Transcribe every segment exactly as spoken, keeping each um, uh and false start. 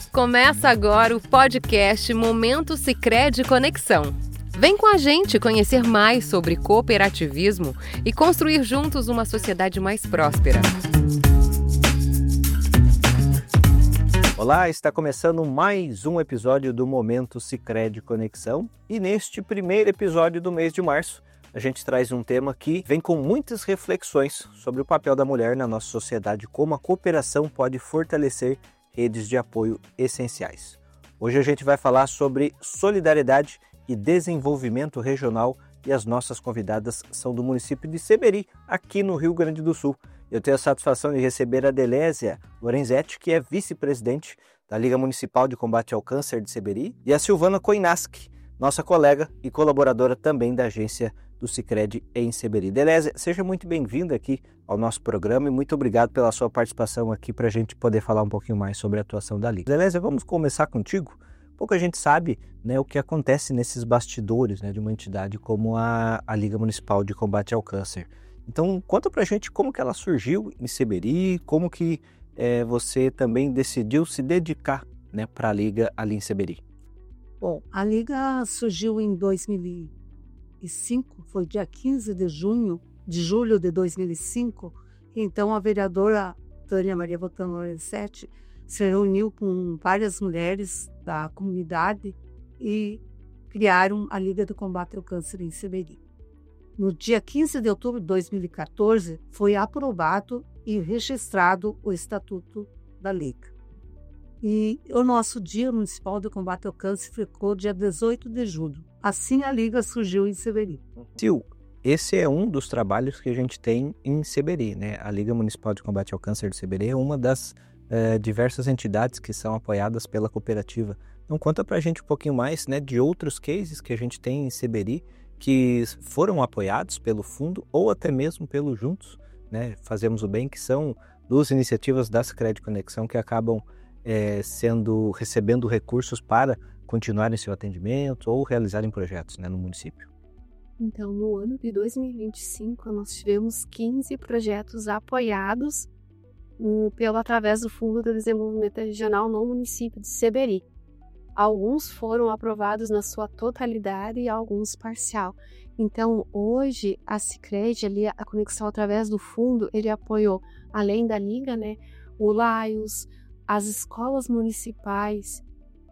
Começa agora o podcast Momento Sicredi Conexão. Vem com a gente conhecer mais sobre cooperativismo e construir juntos uma sociedade mais próspera. Olá, está começando mais um episódio do Momento Sicredi Conexão e neste primeiro episódio do mês de março a gente traz um tema que vem com muitas reflexões sobre o papel da mulher na nossa sociedade, como a cooperação pode fortalecer redes de apoio essenciais. Hoje a gente vai falar sobre solidariedade e desenvolvimento regional e as nossas convidadas são do município de Seberi, aqui no Rio Grande do Sul. Eu tenho a satisfação de receber a Delésia Lorenzetti, que é vice-presidente da Liga Municipal de Combate ao Câncer de Seberi, e a Silvana Koinaski, nossa colega e colaboradora também da agência do Sicredi em Seberi. Delésia, seja muito bem-vinda aqui ao nosso programa e muito obrigado pela sua participação aqui para a gente poder falar um pouquinho mais sobre a atuação da Liga. Delésia, vamos começar contigo? Pouca gente sabe, né, o que acontece nesses bastidores, né, de uma entidade como a, a Liga Municipal de Combate ao Câncer. Então, conta pra gente como que ela surgiu em Seberi, como que é, você também decidiu se dedicar, né, para a Liga ali em Seberi. Bom, a Liga surgiu em dois mil e cinco, foi dia quinze de junho, de julho de dois mil e cinco, então a vereadora Tânia Maria Botano Lorenzetti se reuniu com várias mulheres da comunidade e criaram a Liga do Combate ao Câncer em Seberi. No dia quinze de outubro de dois mil e quatorze, foi aprovado e registrado o Estatuto da Liga. E o nosso Dia Municipal de Combate ao Câncer ficou dia dezoito de julho. Assim a Liga surgiu em Seberi. Sil, esse é um dos trabalhos que a gente tem em Seberi, né? A Liga Municipal de Combate ao Câncer de Seberi é uma das eh, diversas entidades que são apoiadas pela cooperativa. Então conta pra gente um pouquinho mais, né, de outros cases que a gente tem em Seberi que foram apoiados pelo fundo ou até mesmo pelo Juntos, né? Fazemos o Bem, que são duas iniciativas da Sicredi Conexão que acabam É, sendo, recebendo recursos para continuarem seu atendimento ou realizarem projetos, né, no município. Então, no ano de dois mil e vinte e cinco, nós tivemos quinze projetos apoiados um, pelo, através do Fundo de Desenvolvimento Regional no município de Seberi. Alguns foram aprovados na sua totalidade e alguns parcial. Então, hoje, a Sicredi, ali, a conexão através do fundo, ele apoiou, além da Liga, né, o Laios, as escolas municipais,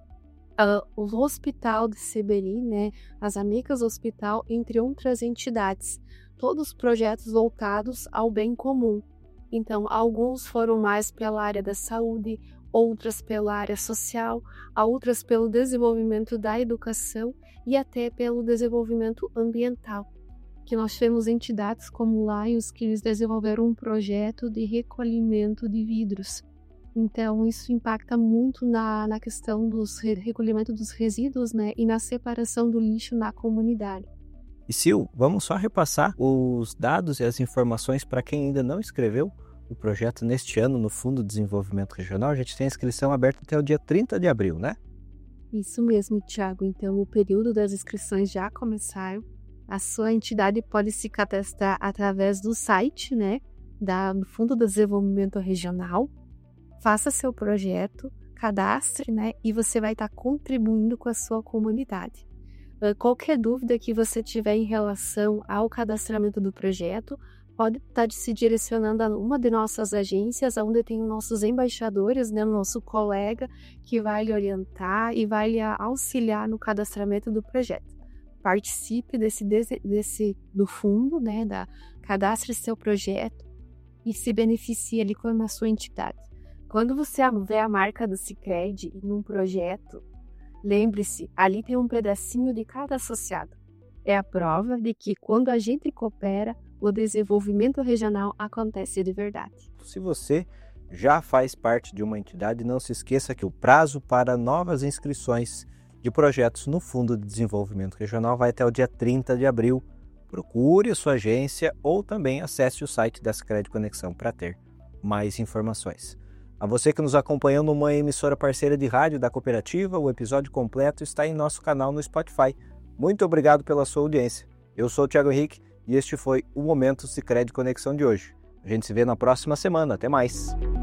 uh, o Hospital de Seberi, né, as Amigas Hospital, entre outras entidades. Todos projetos voltados ao bem comum. Então, alguns foram mais pela área da saúde, outras pela área social, outras pelo desenvolvimento da educação e até pelo desenvolvimento ambiental. Que nós tivemos entidades como o Laios, que eles desenvolveram um projeto de recolhimento de vidros. Então, isso impacta muito na, na questão do recolhimento dos resíduos, né, e na separação do lixo na comunidade. E Sil, vamos só repassar os dados e as informações para quem ainda não inscreveu o projeto neste ano no Fundo de Desenvolvimento Regional. A gente tem a inscrição aberta até o dia trinta de abril, né? Isso mesmo, Tiago. Então, o período das inscrições já começaram. A sua entidade pode se cadastrar através do site, né, da, do Fundo de Desenvolvimento Regional. Faça seu projeto, cadastre, né, e você vai estar contribuindo com a sua comunidade. Uh, qualquer dúvida que você tiver em relação ao cadastramento do projeto, pode estar se direcionando a uma de nossas agências, onde tem os nossos embaixadores, né, nosso colega, que vai lhe orientar e vai lhe auxiliar no cadastramento do projeto. Participe desse, desse do fundo, né, da, cadastre seu projeto e se beneficie ali com a sua entidade. Quando você vê a marca do Sicredi em um projeto, lembre-se, ali tem um pedacinho de cada associado. É a prova de que quando a gente coopera, o desenvolvimento regional acontece de verdade. Se você já faz parte de uma entidade, não se esqueça que o prazo para novas inscrições de projetos no Fundo de Desenvolvimento Regional vai até o dia trinta de abril. Procure a sua agência ou também acesse o site da Sicredi Conexão para ter mais informações. A você que nos acompanhou numa emissora parceira de rádio da cooperativa, o episódio completo está em nosso canal no Spotify. Muito obrigado pela sua audiência. Eu sou o Thiago Henrique e este foi o Momento Sicredi Conexão de hoje. A gente se vê na próxima semana. Até mais!